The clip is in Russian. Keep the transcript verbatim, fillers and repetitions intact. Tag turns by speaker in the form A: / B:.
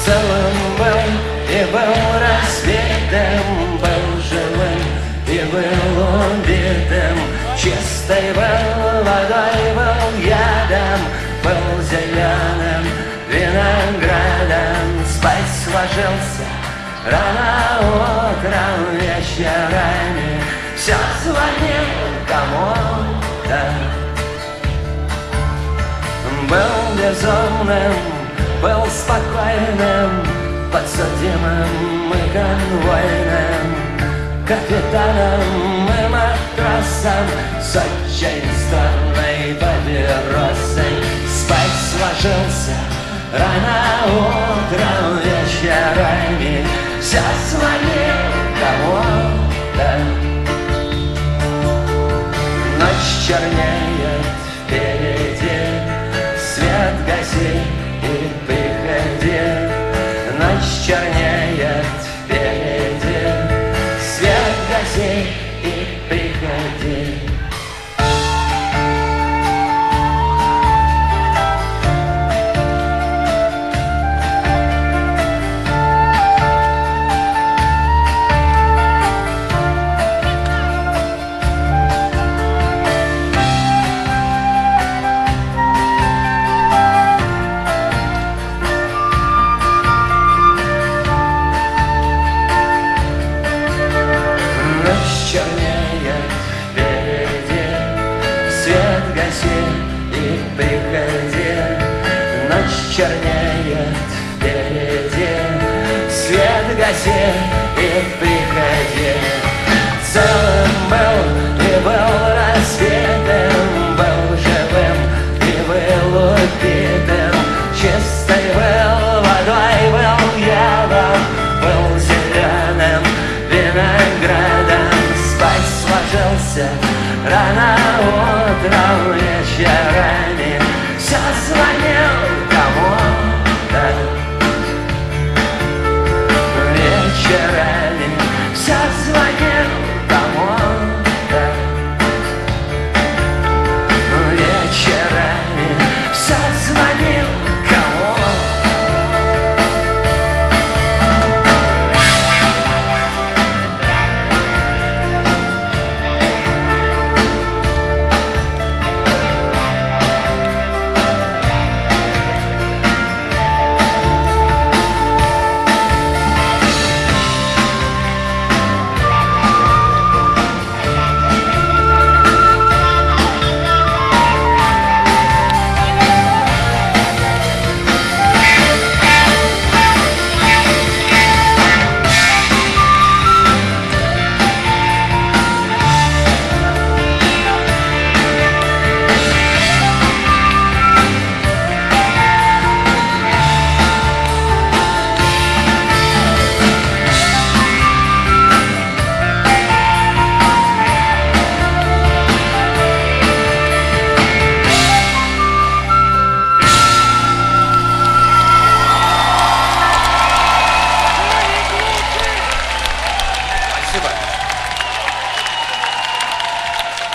A: Целым был и был рассветом, был живым и был убитым, чистой был водой, был ядом, был зеленым виноградом. Спать сложился рано утром, вечерами все звонил кому-то. Был безумным, был спокойным, подсудимым и конвойным, капитаном и матросом, с очень странной папиросой. Спать сложился рано утром, вечерами все звонил кому-то. Ночь чернеет впереди, свет гаси и приходи. Ночь чернеет впереди, свет гаси и приходи. Чернеет впереди, свет гаси и приходи. Ночь чернеет впереди, свет гаси и приходи. Целым был и был рассветом, был живым и был убитым, чистой был водой, был ядом, был зеленым виноградом. Сложился рано утром, вечерами все звонил